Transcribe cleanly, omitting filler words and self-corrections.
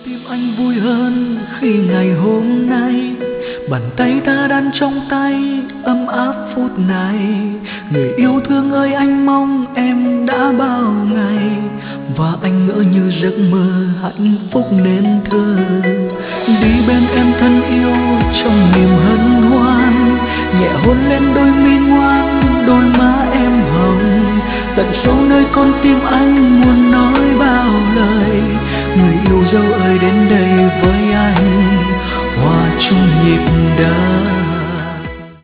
tim anh vui hơn khi ngày hôm nay bàn tay ta đan trong tay ấm áp phút này. Người yêu thương ơi, anh mong em đã bao ngày và anh ngỡ như giấc mơ hạnh phúc nên thơ. Đi bên em thân yêu trong niềm hân hoan, nhẹ hôn lên đôi mi ngoan, đôi má em hồng, tận sâu nơi con tim anh